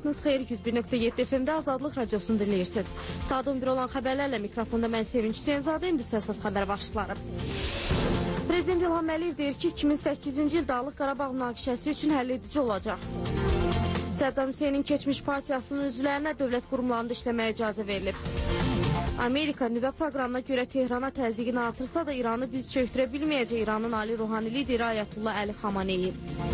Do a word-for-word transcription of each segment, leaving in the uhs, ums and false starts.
Vaxtınız xeyir, yüz bir nöqtə yeddi F M-də Azadlıq Radiosunu dinləyirsiniz. Saat on bir olan xəbərlərlə mikrofonda mən Sevinç Hüseynzadə, indi əsas xəbər başlıqları. Prezident İlham Əliyev deyir ki, iki min səkkizinci il Dağlıq Qarabağ münaqişəsi üçün həlledici olacaq. Səddam Hüseynin keçmiş partiyasının üzvlərinə dövlət qurumlarında işləməyə icazə verilib. Amerika nüvə proqramına görə Tehrana təzyiqini artırsa da İranı diz çöktürə bilməyəcək İranın Ali Ruhani lideri Ayətullah Əli Xameneyi.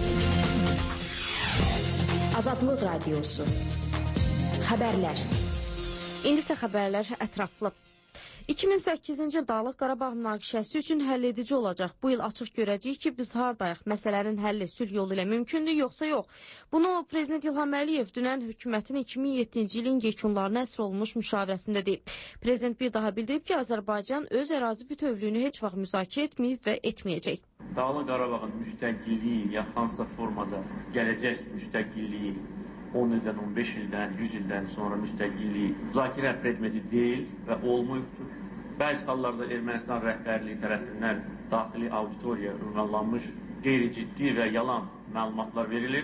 Azadlıq Radiosu. Xəbərlər. İndi isə xəbərlər ətraflı. iki min səkkizinci il Dağlıq Qarabağ münaqişəsi üçün həlledici olacaq. Bu il açıq görəcəyik ki, biz hardayıq, məsələnin həlli sülh yolu ilə mümkündür, yoxsa yox. Bunu Prezident İlham Əliyev dünən hökumətin iki min yeddinci ilin yekunlarına əsr olunmuş müşavirəsində deyib. Prezident bir daha bildirib ki, Azərbaycan öz ərazi bütövlüyünü heç vaxt müzakirə etməyib və etməyəcək. Dağlıq Qarabağın müstəqilliyi ya hansısa formada gələcək müstəqilliyi on ildən, on beş ildən, yüz ildən sonra müstəqilliyi müzakirə predmeti deyil və olmayıbdır. Bəzi hallarda Ermənistan rəhbərliyi tərəfindən daxili auditoriya ünvanlanmış qeyri-ciddi və yalan məlumatlar verilir.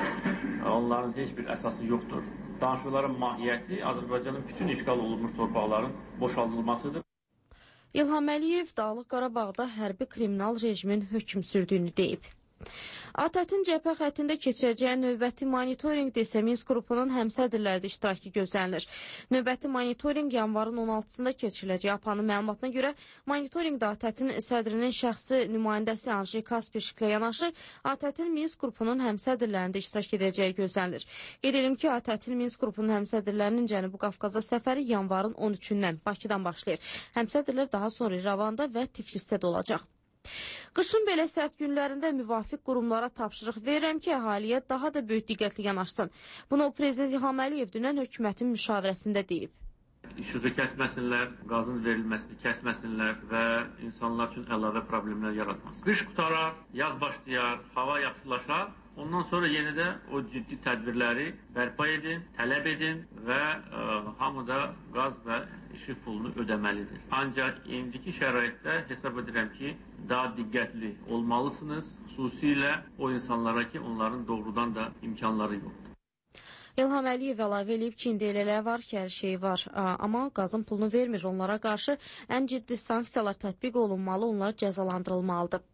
Onların heç bir əsası yoxdur. Danışıqların mahiyyəti Azərbaycanın bütün işğal olunmuş torpaqların boşaldılmasıdır. İlham Əliyev Dağlıq Qarabağda hərbi kriminal rejimin hökm sürdüyünü deyib. ATƏT-in cəbhə xəttində keçirəcəyi növbəti monitorinq isə Minsk qrupunun həmsədrlərdə iştirakı gözlənilir. Növbəti monitorinq yanvarın on altısında keçiriləcək. APA'nın məlumatına görə monitorinqdə ATƏT-in sədrinin şəxsi nümayəndəsi Anjey Kasperşiklə yanaşı ATƏT-in Minsk qrupunun həmsədrlərində iştirak edəcəyi gözlənilir. Qeyd edim ki, ATƏT-in Minsk qrupunun həmsədrlərinin Cənubi Qafqaza səfəri yanvarın on üçündən Bakıdan başlayır. Həmsədrlər daha sonra İrəvanda və Tiflisdə də olacaq. Qışın belə sərt günlərində müvafiq qurumlara tapşırıq verirəm ki, əhaliyə daha da böyük diqqətli yanaşsın. Bunu Prezident İlham Əliyev dünən hökumətin müşavirəsində deyib. İşığı kəsməsinlər, qazın verilməsini kəsməsinlər və insanlar üçün əlavə problemlər yaratmasın. Qış qutaraq, yaz başlayar, hava yaxşılaşar. Ondan sonra yenidə o ciddi tədbirləri bərpa edin, tələb edin və ə, hamı da qaz və işıq pulunu ödəməlidir. Ancaq indiki şəraitdə hesab edirəm ki, daha diqqətli olmalısınız, xüsusilə o insanlara ki, onların doğrudan da imkanları yoxdur. İlham Əliyev əlavə edib ki, indi elələr var ki, hər şey var, amma qazın pulunu vermir. Onlara qarşı ən ciddi sanksiyalar tətbiq olunmalı, onlar cəzalandırılmalıdır.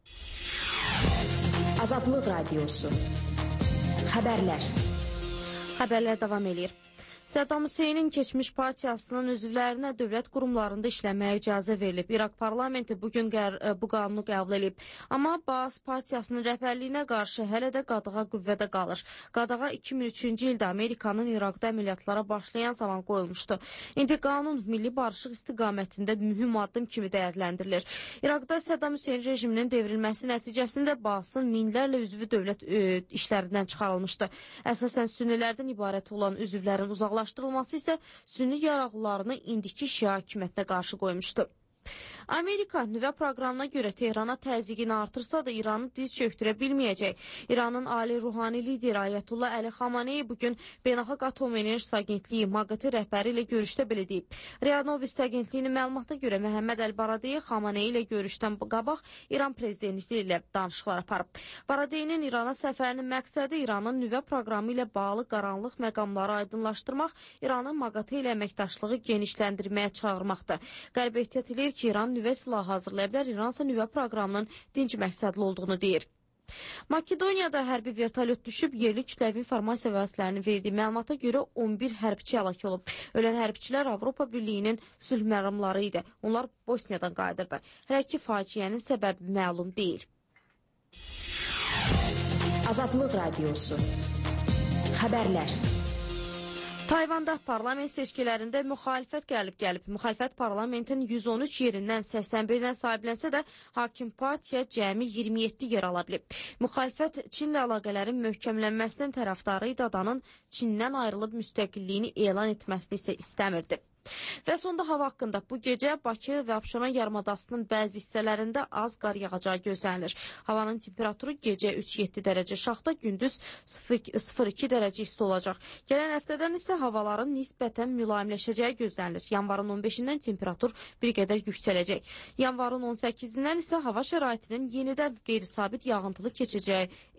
Azadlıq Radiosu. Xəbərlər. Xəbərlər davam edir. Səddam Hüseynin keçmiş partiyasının üzvlərinə dövlət qurumlarında işləməyə icazə verilib. İraq parlamenti bugün bu qanunu qəbul edib. Amma Baas partiyasının rəhbərliyinə qarşı hələ də qadağa qüvvədə qalır. Qadağa iki min üçüncü ildə Amerikanın İraqda əməliyyatlara başlayan zaman qoyulmuşdu. İndi qanun milli barışıq istiqamətində mühüm addım kimi dəyərləndirilir. İraqda Səddam Hüseyn rejiminin devrilməsi nəticəsində Baasın minlərlə üzvü dövlət ö, işlərindən çıxarılmışdı. Əsasən sünnilərdən ibarət olan üzvlərin uzaqlaşdırılması Laşdırılması isə sünni yaraqlılarını indiki şia hakimiyyətinə qarşı qoymuşdu. Amerika nüvə proqramına görə Tehrana təzyiqini artırsa da İranı diz çöktürə bilməyəcək. İranın Ali Ruhani lideri Ayətullah Əli Xameneyi bugün Beynəlxalq Atom Enerjisi Agentliyi MAQATE rəhbəri ilə görüşdə belə deyib. Ria Novosti agentliyinin məlumatına görə Məhəmməd Əl-Baradeyi Xameneyi ilə görüşdən qabaq İran prezidenti ilə danışıqlar aparıb. Baradeyinin İrana səfərinin məqsədi İranın nüvə proqramı ilə bağlı qaranlıq məqamları aydınlaşdırmaq, İranın MAQATE ilə əməkdaşlığı genişləndirməyə çağırmaqdır. Qərb ehtiyat edir ki, İran nüvə silahı hazırlaya bilər, İransa nüvə proqramının dinc məqsədli olduğunu deyir. Makedoniyada hərbi vertolyot düşüb, yerli kütləvi informasiya vasitələrinin verdiyi məlumata görə on bir hərbçi həlak olub. Ölən hərbçilər Avropa Birliyinin sülh məramları idi. Onlar Bosniyadan qayıdırdı. Hələ ki, faciənin səbəbi məlum deyil. Azadlıq Radiosu. Xəbərlər. Tayvanda parlament seçkilərində müxalifət gəlib-gəlib. Müxalifət parlamentin yüz on üç yerindən səksən birinə sahiblənsə də hakim partiya cəmi iyirmi yeddi yer ala bilib. Müxalifət Çinlə əlaqələrin möhkəmlənməsinin tərəfdarı idi, adanın Çindən ayrılıb müstəqilliyini elan etməsini isə istəmirdi. Və sonda hava haqqında bu gecə Bakı və Abşeron yarımadasının bəzi hissələrində az qar yağacağı gözlənilir. Havanın temperaturu gecə üç yeddi dərəcə şaxta, gündüz sıfır iki dərəcə isti olacaq. Gələn həftədən isə havaların nisbətən mülayimləşəcəyi gözlənilir. Yanvarın on beşindən temperatur bir qədər yüksələcək. Yanvarın on səkkizindən isə hava şəraitinin yenidən qeyri-sabit yağıntılı keçəcəyi